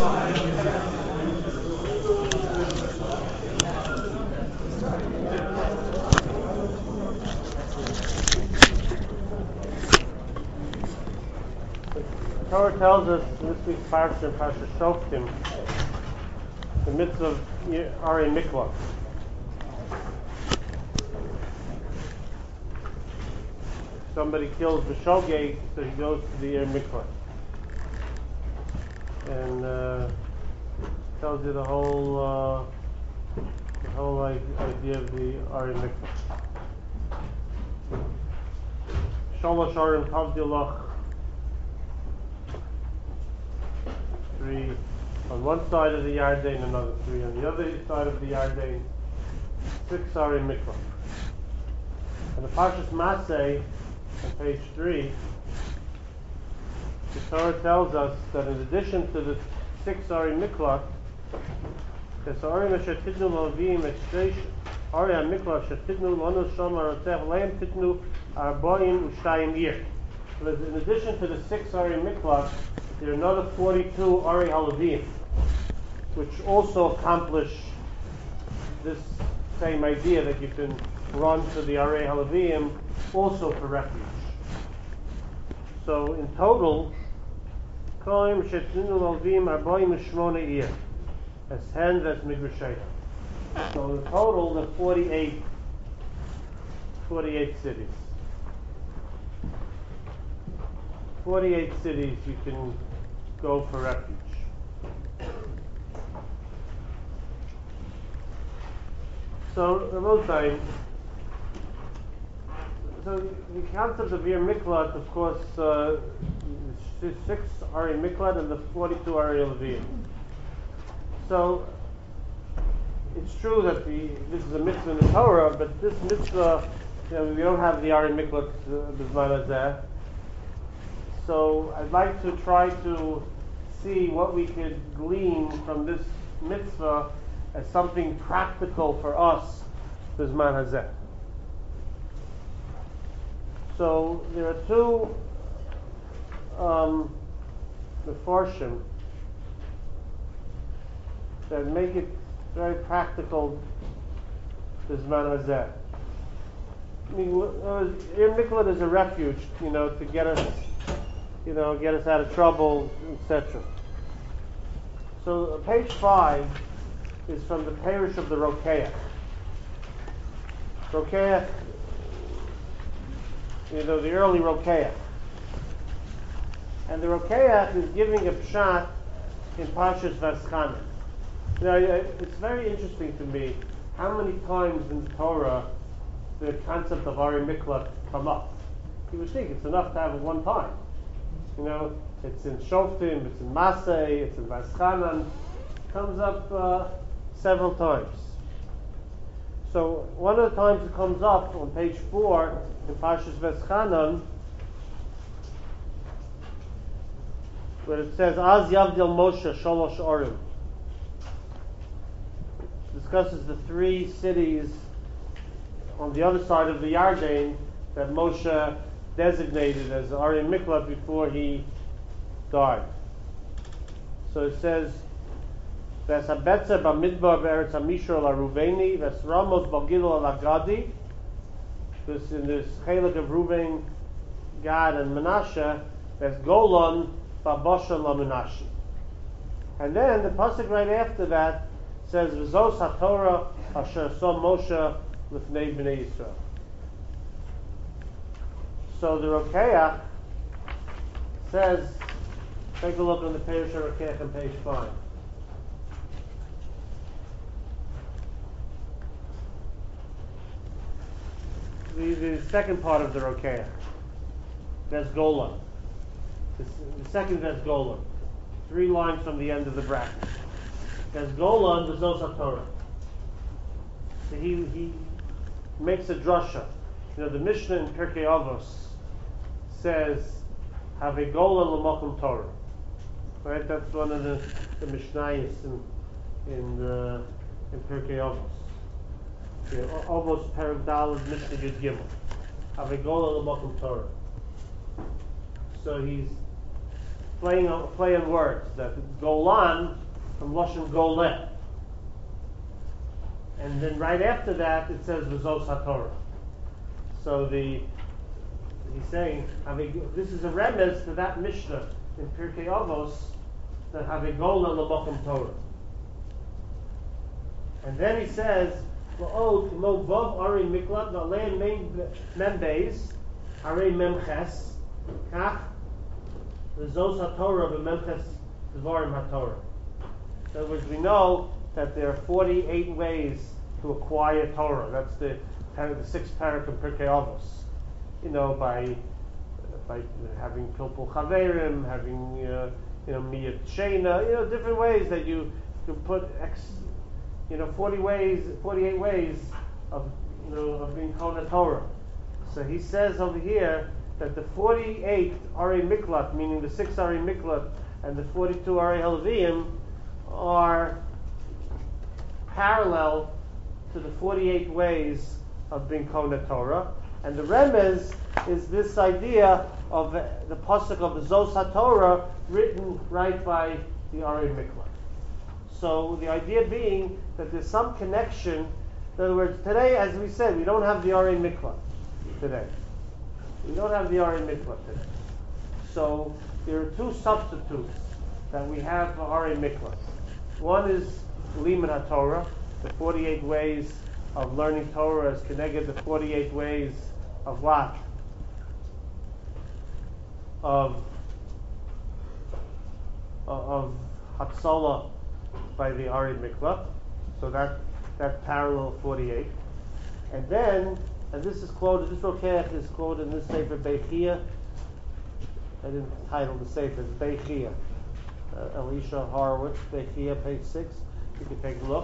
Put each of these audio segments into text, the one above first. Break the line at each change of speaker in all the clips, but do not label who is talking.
The Torah tells us in this week's parsha, Parsha Shoftim, the mitzvah of Arei Mikvah. Somebody kills the shogeg, so he goes to the Arei Mikvah, and tells you the whole idea of the Arei Mikvah. Shalosh Arim Tavdilach. 3 on one side of the Yarden, another 3 on the other side of the Yarden. 6 are in Mikvah. And the Parshas Maseh, on page 3, the Torah tells us that in addition to the 6 are in Mikvah, there's Arim Asher Tidnu Lavim et Sheish Arei HaMikvah Asher Tidnu Lanu Shomar Rotech Leim Tidnu Arboim U'Shtayim Ir. In addition to the 6 are in Mikvah, there are another 42 Arei Halavim, which also accomplish this same idea that you can run to the Arei Halavim also for refuge. So in total, Koim Shetinu Halavim Arboim U'Shmona Ir, as Hen as Migrashayah. So in total, there are 48 cities. 48 cities you can go for refuge. So Rabotai, so the concept of Ir Miklat, of course, the 6 are in Miklat and the 42 are in Levim. So it's true that this is a mitzvah in the Torah, but this mitzvah, we don't have the Arei Miklat B'zman Hazeh. So I'd like to try to see what we could glean from this mitzvah as something practical for us, B'zman Hazeh. So there are 2 Mefarshim that make it very practical, B'zman Hazeh. I mean, Ir Miklat is a refuge, to get us out of trouble, etc. So page 5 is from the parish of the Rokeach. Rokeach, the early Rokeach. And the Rokeach is giving a pshat in Parshas Vaschanan. It's very interesting to me how many times in the Torah the concept of Arei Miklat come up. You would think it's enough to have it one time. It's in Shoftim, it's in Maseh, it's in Vaschanan. It comes up several times. So one of the times it comes up on page 4 in Parshas Vaschanan, where it says, Az Yavdil Moshe Sholosh Orim. Discusses the 3 cities on the other side of the Yarden that Moshe designated as Arei Miklat before he died. So it says, "Ves habetzer b'midbar ve'eretz hamishor la'Ruveni, ves ramos b'gilol la'Gadi." This in this chelik of Reuven, Gad, and Menashe, ves Golan b'Bashan la'Menashe. And then the pasuk right after that says, "V'zos haTorah asher som Moshe l'fnei bnei Yisrael." So the Rokeach says, take a look on the parish of Rokeach on page 5. The second part of the Rokeach, Ves Golan. The second Ves Golan. 3 lines from the end of the bracket. Ves Golan, the Zos HaTorah. So he makes a drasha. The Mishnah in Pirkei Avos says, "Have a golan l'mokum Torah." Right? That's one of the Mishnayos in Pirkei Avos. Avos Perek Daled Mishnah Yud Gimel. Have a golan l'mokum Torah. So he's play on words. That Golan from Lashon Goleh. And then right after that it says V'zos HaTorah. So he's saying, this is a remez to that Mishnah in Pirkei Avos that have a Golan L'Mokum Torah. And then he says, V'od Mo Vav Ari Miklat V'alein Mem Beis Ari Memches Kach V'zos HaTorah V'Memches Dvarim HaTorah. In other words, we know that there are 48 ways to acquire Torah. That's the 6th parak in Pirkei Avos. By having Pilpul Chaverim, having Miyat Sheina, different ways that you can put 48 ways of being Kona Torah. So he says over here that the 48 Ari Miklat, meaning the 6 Ari Miklat and the 42 Ari Helviim, are parallel to the 48 ways of being Kona Torah. And the remez is this idea of the pasuk of the Zos HaTorah written right by the Ari Miklat. So the idea being that there's some connection. In other words, today, as we said, we don't have the Ari Miklat today. We don't have the Ari Miklat today. So there are 2 substitutes that we have for Ari Miklat. One is Limud HaTorah, the 48 ways of learning Torah as connected the 48 ways of what? Of Hatzalah by the Ari Miklat. So that parallel 48. And then, and this is quoted, this Rokeach is quoted in this Sefer Beichia. I didn't title the Sefer, it's Beichia. Elisha Horowitz, Beichia, page 6. You can take a look.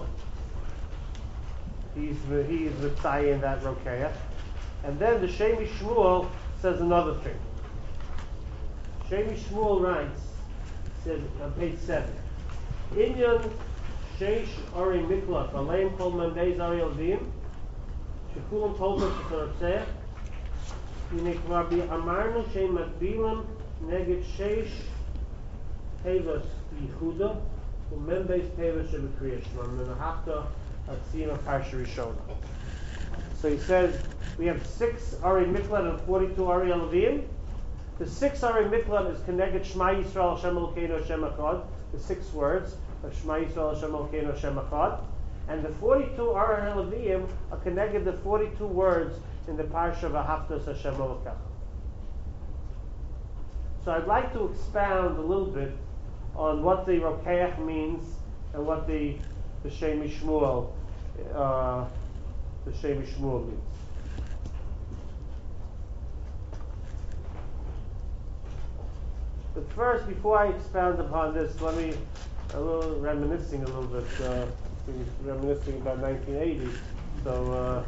He's Mitzayah in that Rokeach. And then the Shemi Shmuel says another thing. Shemi Shmuel writes, says on page 7, Inyan Sheish Ari Miklat, Aleim Kol Mendeis Ari Elvim, Shekulam Tolbos Tzortzeh, Yinek Rabbi Amarnu Shem Matbilim, Neged Sheish Tevas Yichuda, Umendeis Tevas Shebekriya Shema, Menahafta Atzina Parsha Rishona. So he says, we have 6 Ari Miklat and 42 Ari Elvim. The 6 Ari Miklat is connected Shema Yisrael Hashem Elokeinu Hashem Echad, the 6 words of Shema Yisrael Hashem Elokeinu Hashem Echad, and the 42 Ari Elvim are connected the 42 words in the Parsha of V'Ahavta Hashem Elokecha. So I'd like to expound a little bit on what the Rokeach means and what the Shemi Shmuel means. But first, before I expound upon this, let me reminiscing a little bit. Reminiscing about 1980. So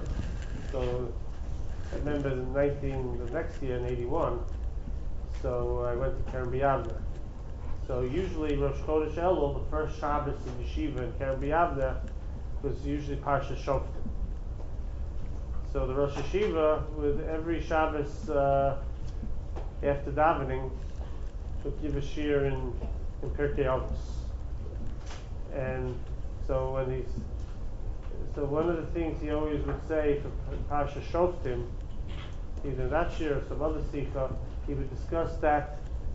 I remember the next year in 81. So I went to Kerem B'Yavneh. So usually Rosh Chodesh Elul, the first Shabbos in Yeshiva in Kerem B'Yavneh, was usually Parsha Shoftim. So the Rosh Yeshiva, with every Shabbos after davening, would give a shir in Pirkei Avos. And so one of the things he always would say for Parsha Shoftim, either that shir or some other sikha, he would discuss that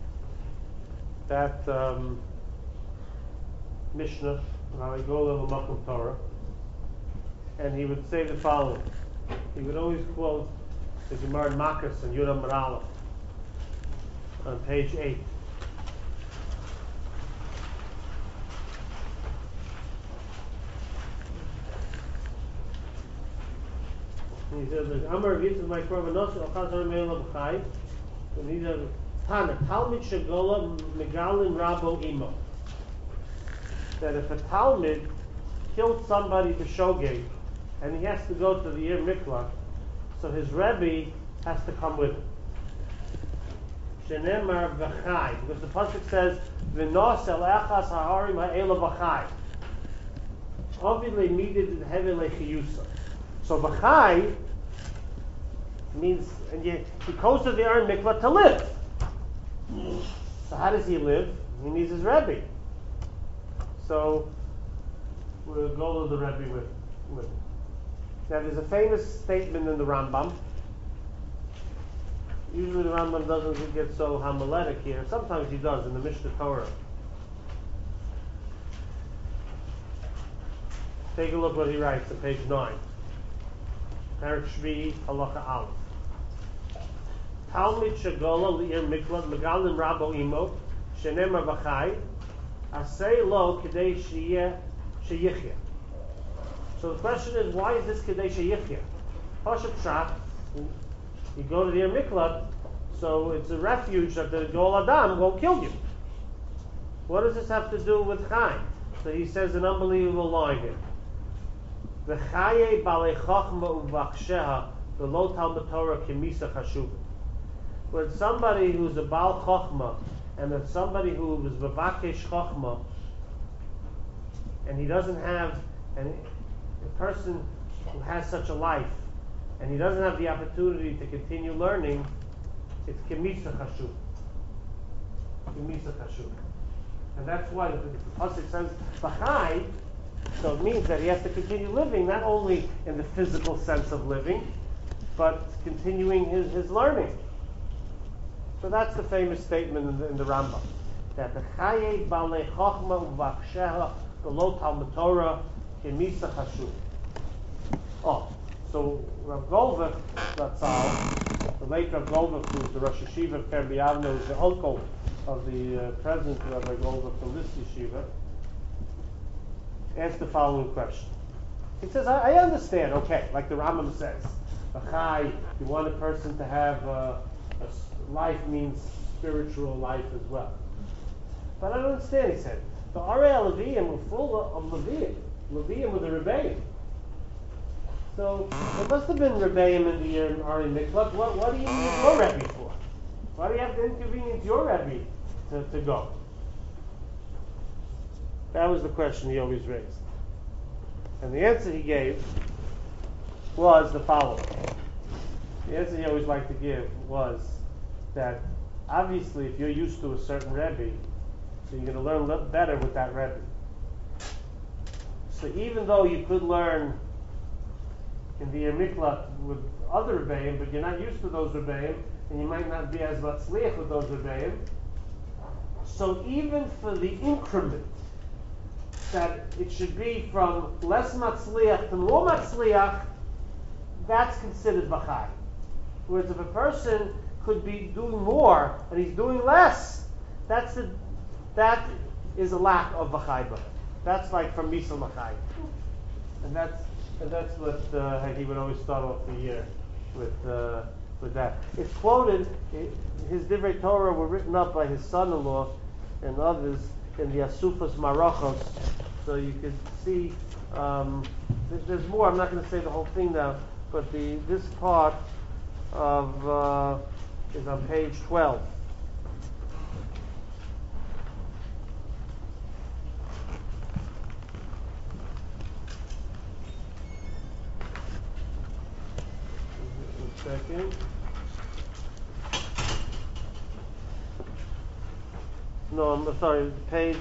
Mishnah, V'Ha'igola L'Makom Torah, and he would say the following. He would always quote the Gemara in Makkas and Yud Amud Aleph on page 8. He says, Amar Yitzchak my Korbanos Ochazar Me'elav Chai, and he says, Tana Talmid Shegola Megalin Rabo Imo. That if a Talmid killed somebody for Shogeg, and he has to go to the Ir Miklat, so his Rebbe has to come with him. Shenemar V'chai, because the pasuk says, V'nos el echas ha'arim ha'ela v'chai. Obviously needed the heavy lechiyusa. So V'chai means, and he goes to the Ir Miklat to live. So how does he live? He needs his Rebbe. So we'll go to the Rebbe with him. Now there's a famous statement in the Rambam. Usually the Rambam doesn't get so homiletic here. Sometimes he does in the Mishnah Torah. Take a look what he writes on page 9. Parak Shvi, Halacha Aleph. Talmid Shagola Li'ir Miklat Megalim Rabo Imo Shenemar V'chai Asay Lo Kedei Sheyichya. So the question is, why is this Kedei Sheyichya? Pashat Pshat, you go to the Ir Miklat, so it's a refuge that the Gol Adam won't kill you. What does this have to do with Chai? So he says an unbelievable line here. V'chaye balei chachma uvachsheha v'lo talmud Torah kimisa chashuvah. When somebody who's a bal chachma and then somebody who is v'vakesh chachma, and he doesn't have, and a person who has such a life, and he doesn't have the opportunity to continue learning, it's kimisa chashuvah. Kimisa chashuvah. And that's why the pasuk says v'chai. So it means that he has to continue living, not only in the physical sense of living, but continuing his learning. So that's the famous statement in the Rambam, that the chaye balei chachma uvachsheha v'lo talmud Torah kimisa chashuv. Oh, so Rav Golvach, the late Rav Golvach, who's the Rosh Yeshiva of Kerem B'Yavneh, is the uncle of the president of Rav Golvach from this yeshiva, asked the following question. He says, I understand, okay, like the Rambam says, Achai, you want a person to have a life means spiritual life as well. But I don't understand, he said. The Arei Leviim were full of Leviim. Leviim were the Rebbeim. So there must have been Rebbeim in the Arei Miklat. What do you need your Rebbe for? Why do you have to inconvenience your Rebbe to go? That was the question he always raised. And the answer he gave was the following. The answer he always liked to give was that obviously if you're used to a certain Rebbe, so you're going to learn better with that Rebbe. So even though you could learn in the Ir Miklat with other Rebbeim, but you're not used to those Rebbeim, and you might not be as matzliach with those Rebbeim, so even for the increment, that it should be from less matzliach to more matzliach, that's considered v'chai. Whereas if a person could be doing more and he's doing less, that is a lack of v'chai. That's like from misal v'chai, and that's what he would always start off the year with that. It's quoted. His Divrei Torah were written up by his son-in-law and others in the Asufas Marachos, so you can see there's more. I'm not going to say the whole thing now, but this part of is on page 12. Second. No, I'm sorry. Page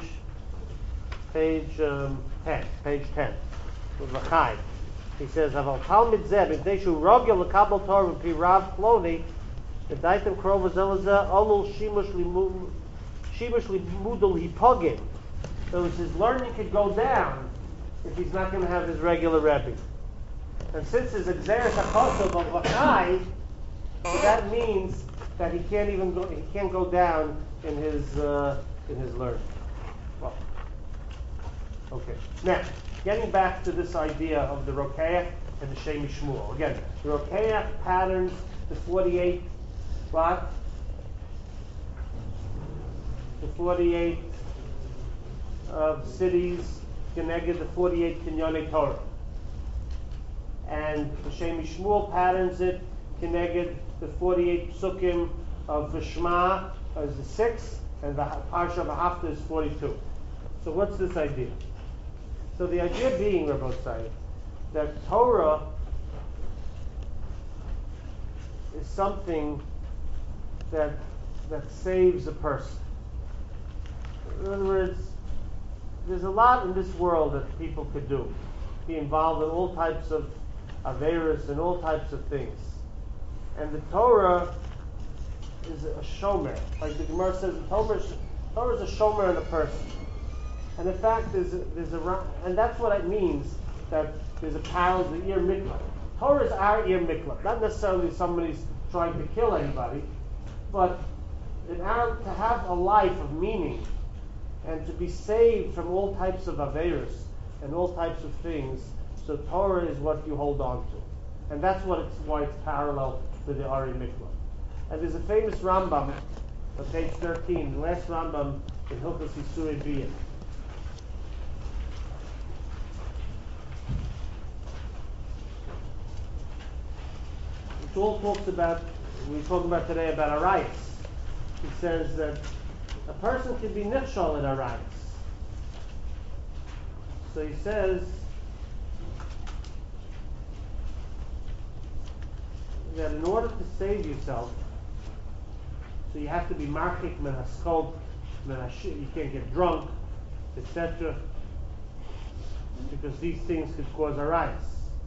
10. Page 10. With V'chai. He says, "Aval Talmid Zeb Ideshu Rogel Lekabel Torah Pirav Ploni V'Daitem Krova Zelazeh Olul Shimush Limudul Hipogim." So his learning could go down if he's not going to have his regular Rebbe. And since his Exeris HaKosov of V'chai, so that means that he can't go down in his learning. Well, okay. Now, getting back to this idea of the Rokeach and the Shemi Shmuel. Again, the Rokeach patterns the 48 what? The 48 cities connected the 48 Kinyonei Torah. And the Shemi Shmuel patterns it connected the 48 psukim of Vishma as the 6, and the Parsha of Haftarah is 42. So what's this idea? So the idea being, Rabbosai, that Torah is something that saves a person. In other words, there's a lot in this world that people could do. Be involved in all types of averos and all types of things. And the Torah is a shomer. Like the Gemara says, the Torah is a shomer in a person. And in fact, and that's what it means, that there's a parallel to the Ir Miklat. Torah is our Ir Miklat. Not necessarily somebody's trying to kill anybody, but to have a life of meaning and to be saved from all types of averos and all types of things, so Torah is what you hold on to. And that's why it's parallel to the Ari Mikla. And there's a famous Rambam on page 13, the last Rambam in Hilchos Yisuri Biyah. Which all talks about, we're talking about today about arayos. He says that a person can be nichshol in arayos. So he says that in order to save yourself, so you have to be marchik min haskol, you can't get drunk, etc., because these things could cause arayos.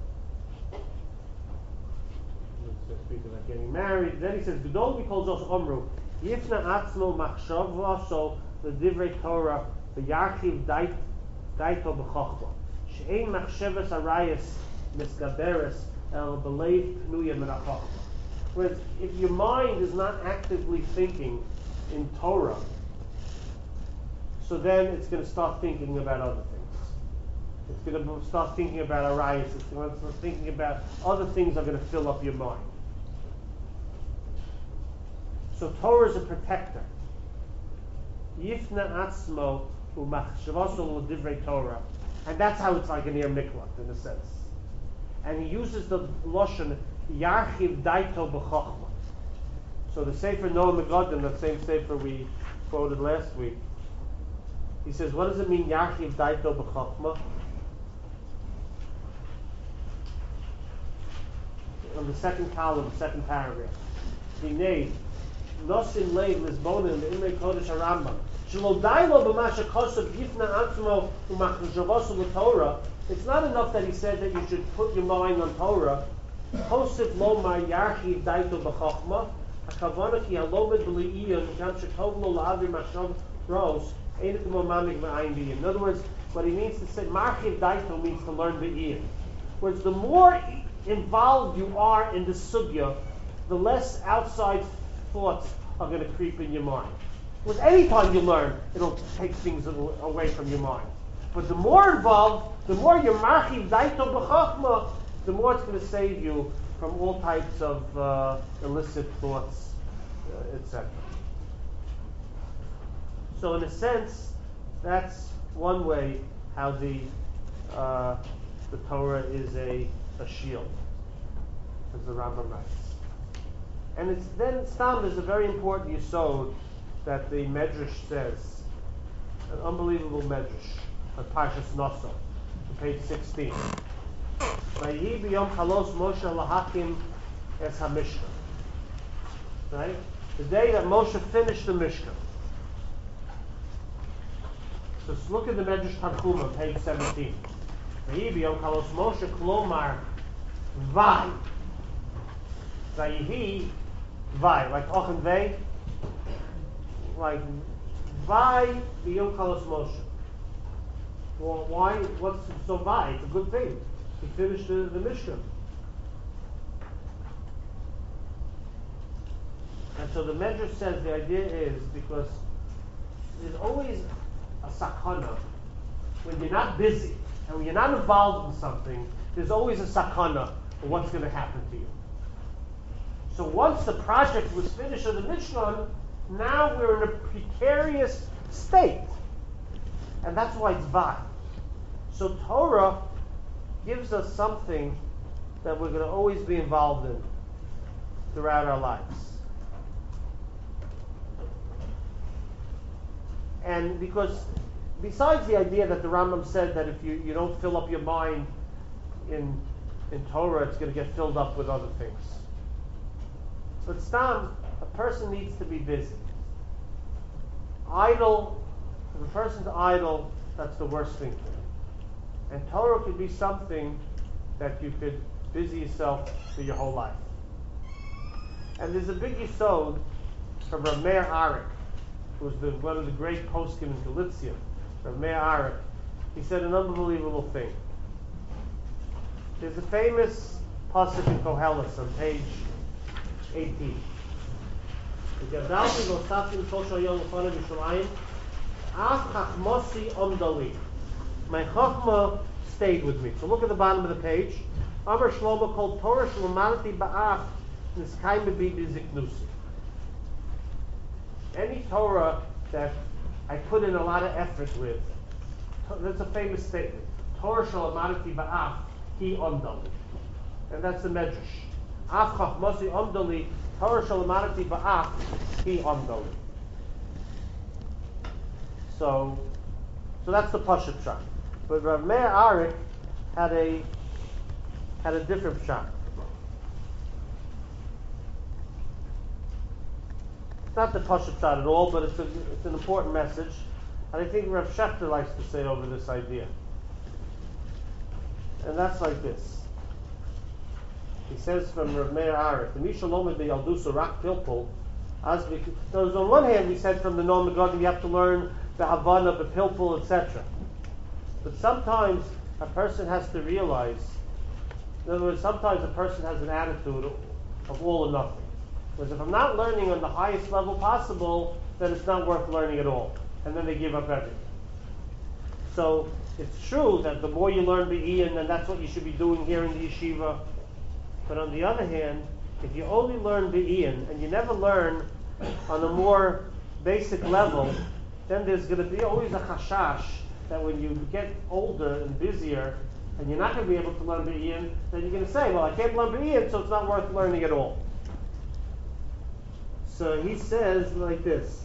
Speaking about getting married, then he says, "Gdol mikol zos omru yifna atzmo machshavah so the divrei Torah v'yarchiv daito b'chochma she'ein machshavas arayos misgaberes el belev pnuya min ha'chochma." Whereas if your mind is not actively thinking in Torah, so then it's going to start thinking about other things. It's going to start thinking about arayos. It's going to start thinking about other things that are going to fill up your mind. So Torah is a protector. Yifna atzmo u'machshavaso l'divrei Torah, and that's how it's like an Ir Miklat in a sense. And he uses the lashon yarchiv daito b'chochma. So the Sefer Noah Megadim, that same Sefer we quoted last week, he says, what does it mean yarchiv daito b'chochma? On the second column, second paragraph. Hinei nosim leiv lisbonim imrei kodesh harambam shelo dailo b'masha kosav yifna atzmo u'machshavaso l'Torah. It's not enough that he said that you should put your mind on Torah. Kosif lo ma yarchiv daito b'chochma hakavana ki halomed b'li'iyah mikam shekov lo la'avir mashav ros einet mo mamig v'ayin b'iyim. In other words, what he means to say marchiv daito means to learn b'iyim. Whereas the more involved you are in the sugya, the less outside thoughts are going to creep in your mind. With any time you learn, it'll take things away from your mind. But the more involved, the more you're marchiv daito b'chachma, the more it's going to save you from all types of illicit thoughts, etc. So in a sense, that's one way how the Torah is a shield, as the Rambam writes. And it's then Stam is a very important yesod that the Medrash says, an unbelievable Medrash on Parshas Naso, on page 16. Vayhi b'yom chalos Moshe lahakim es hamishkan. Right? The day that Moshe finished the Mishkan. So let's look at the Medrash Tanchuma on page 17. Vayhi b'yom chalos Moshe klomar vay. Vayhi vay, like och and vay, like vay b'yom chalos Moshe. Well, why? What's so vay? It's a good thing. He finished the Mishkan. And so the Medrash says the idea is because there's always a sakana when you're not busy and when you're not involved in something. There's always a sakana for what's going to happen to you. So once the project was finished of the Mishkan, now we're in a precarious state, and that's why it's vay. So Torah gives us something that we're going to always be involved in throughout our lives. And because besides the idea that the Rambam said that if you don't fill up your mind in Torah, it's going to get filled up with other things. But Stam, a person needs to be busy. Idle If a person's idle, that's the worst thing for him. And Torah could be something that you could busy yourself for your whole life. And there's a big yesod from Rav Meir Arik, who was one of the great poskim in Galicia. Rav Meir Arik, he said an unbelievable thing. There's a famous pasuk in Koheles on page 18. My chachma stayed with me. So look at the bottom of the page. Amar Shlomo called Torah Shlomanati Ba'ach Niskayim Bebi Biziknusi. Any Torah that I put in a lot of effort with, that's a famous statement. Torah Shlomanati Ba'ach Hi Omdali. And that's the Medrash. Af Chachmasi Omdali Torah Shlomanati Ba'ach Hi Omdali. So that's the Pashat shot. But Rav Meir Arik had a different shot. It's not the Pashat shot at all, but it's an important message. And I think Rav Shechter likes to say over this idea. And that's like this. He says from Rav Meir Arik, the Mishalom the Yaldusa Rak Pilpul. So on one hand, we said from the Noam Megadim you have to learn the Havana, the Pilpul, etc. But sometimes a person has to realize, in other words, sometimes a person has an attitude of all or nothing. Because if I'm not learning on the highest level possible, then it's not worth learning at all. And then they give up everything. So it's true that the more you learn Be'iyun, then that's what you should be doing here in the yeshiva. But on the other hand, if you only learn Be'iyun and you never learn on a more basic level, then there's going to be always a chashash that when you get older and busier and you're not going to be able to learn Be'iyun, then you're going to say, well, I can't learn Be'iyun, so it's not worth learning at all. So he says like this.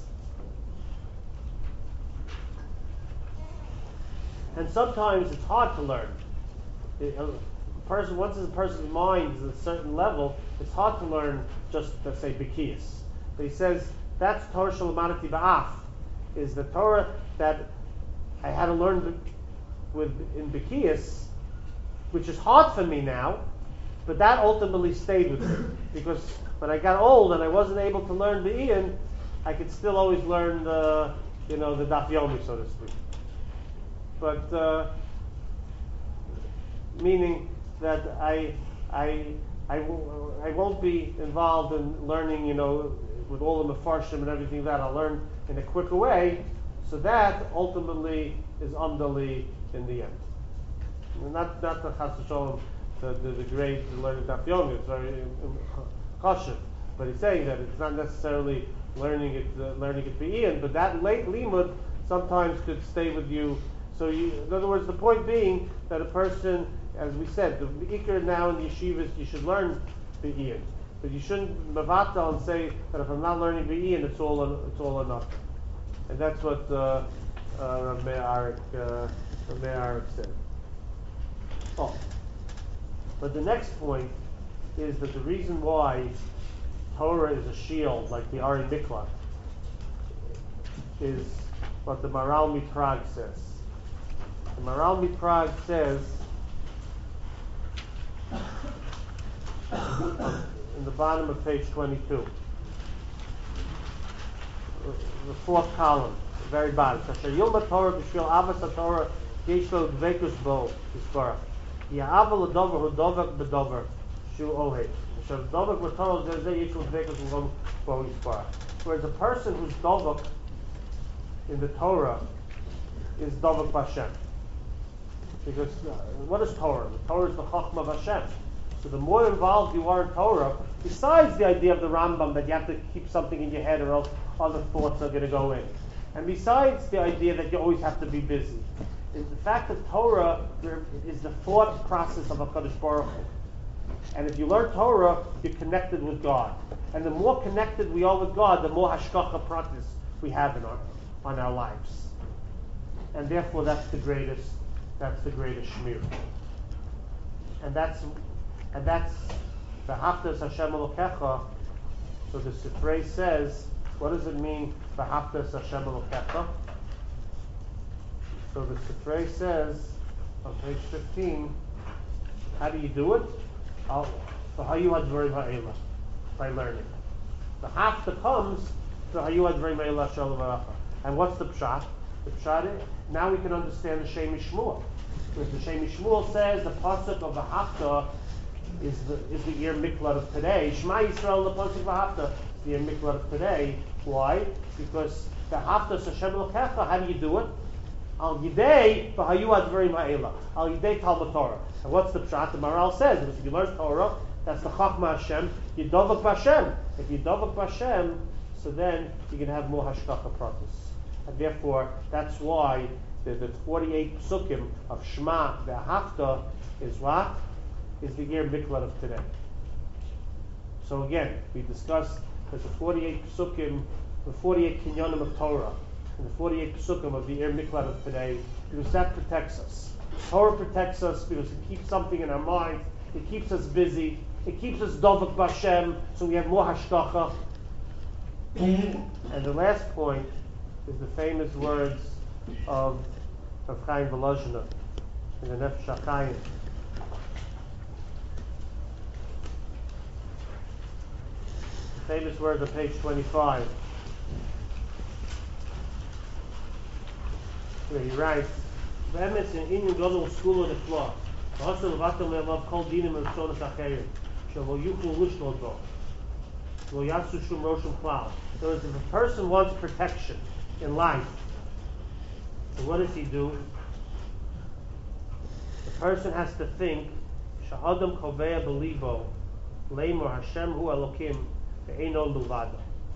And sometimes it's hard to learn. Once a person's mind is at a certain level, it's hard to learn just, let's say, Bekiyas. But he says, that's Torah Shalamanati Ba'af, is the Torah that I had to learn in Bekiyas, which is hard for me now, but that ultimately stayed with me. Because when I got old and I wasn't able to learn Be'iyun, I could still always learn the Daf Yomi, so to speak. But meaning that I won't be involved in learning, with all the Mefarshim and everything that I'll learn in a quicker way. So that ultimately is Amdali in the end. Not the Chas V'Sholom, the great learning Daf Yomi. It's very chashuv, but he's saying that it's not necessarily learning it Be'iyun, but that late limud sometimes could stay with you. So in other words, the point being that a person, as we said, the ikar now in the yeshivas, you should learn Be'iyun. But you shouldn't mavatal and say that if I'm not learning Be'iyun, it's all or nothing. And that's what Rav Meir Arik said. Oh. But the next point is that the reason why Torah is a shield, like the Ari Miklat, is what the Maral Mitrag says. The Maral Mitrag says in the bottom of page 22, the fourth column, the very bottom. Kasher Yilma Torah b'shvil avas haTorah yesh lo dvekus bo yisparach. Ya'aval l'dover hu dovak b'dover shu ohed. Kasher dovak b'torah zeh yesh lo dvekus bo yisparach. Whereas a person who's dovak in the Torah is dovak b'Hashem. Because what is Torah? The Torah is the Chachma of Hashem. So the more involved you are in Torah, besides the idea of the Rambam that you have to keep something in your head or else other thoughts are going to go in, and besides the idea that you always have to be busy, is the fact that Torah is the thought process of HaKadosh Baruch Hu. And if you learn Torah, you're connected with God. And the more connected we are with God, the more hashgacha pratis we have on our lives. And therefore that's the greatest shmir. And that's the Haftas Hashem Elokecha. So the Sifrei says, what does it mean, the Haftas Hashem Elokecha? So the Sifrei says on page 15, how do you do it? By learning. The hafta comes and what's the pshat? The pshat is, now we can understand the Shem Shmuel. Because the Shem Shmuel says the pasuk of the hafta is the year miklat of today. Shema Yisrael, the pasuk of the hafta is the year miklat of today. Why? Because the hafta is Hashem Elokecha. How do you do it? Al Yidei v'hayu advarim ha'ela. Al Yidei Talmud Torah. And what's the pshat? The Maral says, because if you learn Torah, that's the Chachma Hashem. You dovak b'Hashem. If you dovak b'Hashem, so then you can have more hashkacha pratis. And therefore, that's why the 48 psukim of Shema ve'hafta is what? Is the year miklat of today. So again, we discussed that the 48 psukim, the 48 kinyanim of Torah, and the 48 psukim of the year miklat of today, because that protects us. Torah protects us because it keeps something in our mind, it keeps us busy, it keeps us dovak b'Hashem, so we have more hashkacha. And the last point is the famous words of Chaim Volozhiner in the Nefesh HaChaim. Famous words on page 25. Where he writes, "Be'emes in inyan gadol skula nefla, v'hasel levatel me'elav kol dinim and sonas acherim, shelo yuchlu lishlod bo, lo yasu shum roshim klal." So if a person wants protection in life, so what does he do? The person has to think, "Sha'adam kovea belibo, leimor Hashem hu Elokim, ve'eino luvado."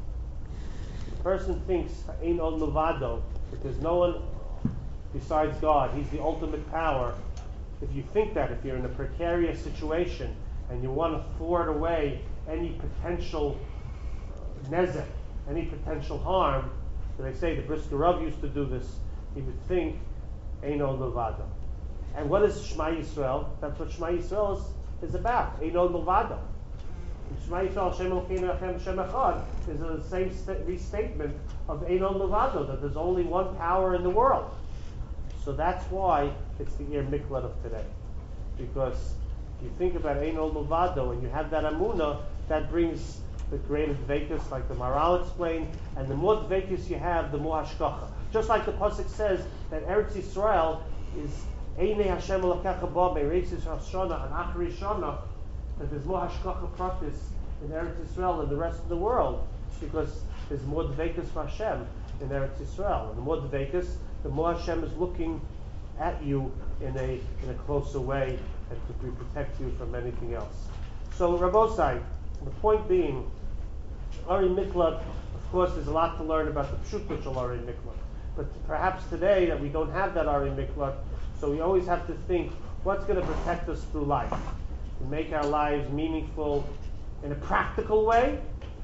The person thinks ve'eino luvado, that there's no one besides God. He's the ultimate power. If you think that, if you're in a precarious situation and you want to thwart away any potential nezek, any potential harm, so they say the Brisker Rav used to do this, he would think, Eino Levado. And what is Shema Yisrael? That's what Shema Yisrael is about, Eino Levado. Shema Yisrael, Shem Elokeinu Echem Shem Echad, is the same restatement of Eino Levado, that there's only one power in the world. So that's why it's the year miklat of today. Because if you think about Eino Levado and you have that Amunah, that brings the greater dveikus, like the Maral explained, and the more dveikus you have, the more hashkacha. Just like the pasuk says that Eretz Yisrael is Einei Hashem Elokecha Ba Be'Eretz Yisrael Shana and Achri Shana, that there's more hashkacha pratis in Eretz Yisrael than the rest of the world, because there's more dveikus for Hashem in Eretz Yisrael. And the more dveikus, the more Hashem is looking at you in a closer way and to protect you from anything else. So Rabbosai, the point being, Ari Miklat, of course, there's a lot to learn about the Pshut of Ari Miklat. But perhaps today that we don't have that Ari Miklat, so we always have to think, what's going to protect us through life? To make our lives meaningful in a practical way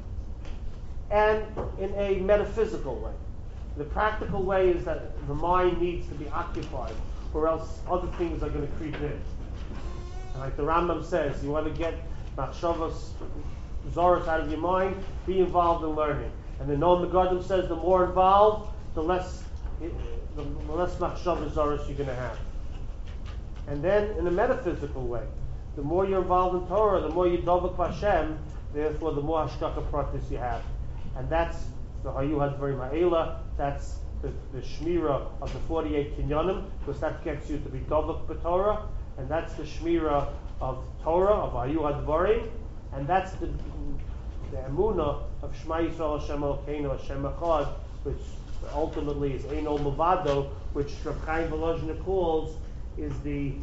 and in a metaphysical way. The practical way is that the mind needs to be occupied, or else other things are going to creep in. And like the Rambam says, you want to get machshavos zoros out of your mind, be involved in learning. And the Noam Megadim says the more involved, the less machshavos zoros you're going to have. And then in a metaphysical way, the more you're involved in Torah, the more you dovak Hashem, therefore the more hashkacha pratis you have. And that's the Hayu Hadvarim Ha'ela, that's the Shmira of the 48 Kinyanim, because that gets you to be dovak b'Torah, and that's the Shmira of Torah, of Hayu Hadvarim, and that's the Emunah of Shema Yisrael Hashem Elokeinu Hashem Echad, which ultimately is Eino Levado, which Rav Chaim Volozhiner calls is the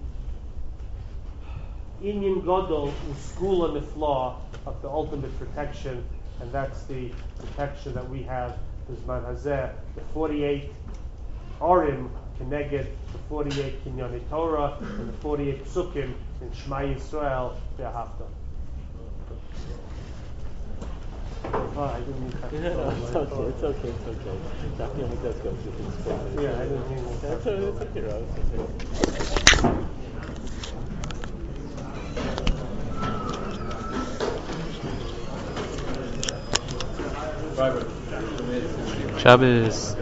Inyan Gadol Uskula Nifla of the ultimate protection, and that's the protection that we have Bizman Hazeh, the 48 Arim Keneged, the 48 Kinyani Torah, and the 48 Psukim in Shema Yisrael Ve'ahavta. Oh, I didn't mean that.
It's okay. Definitely does go through things.
Yeah, I didn't mean that.
It's okay, Rob. It's okay.
Shabbos.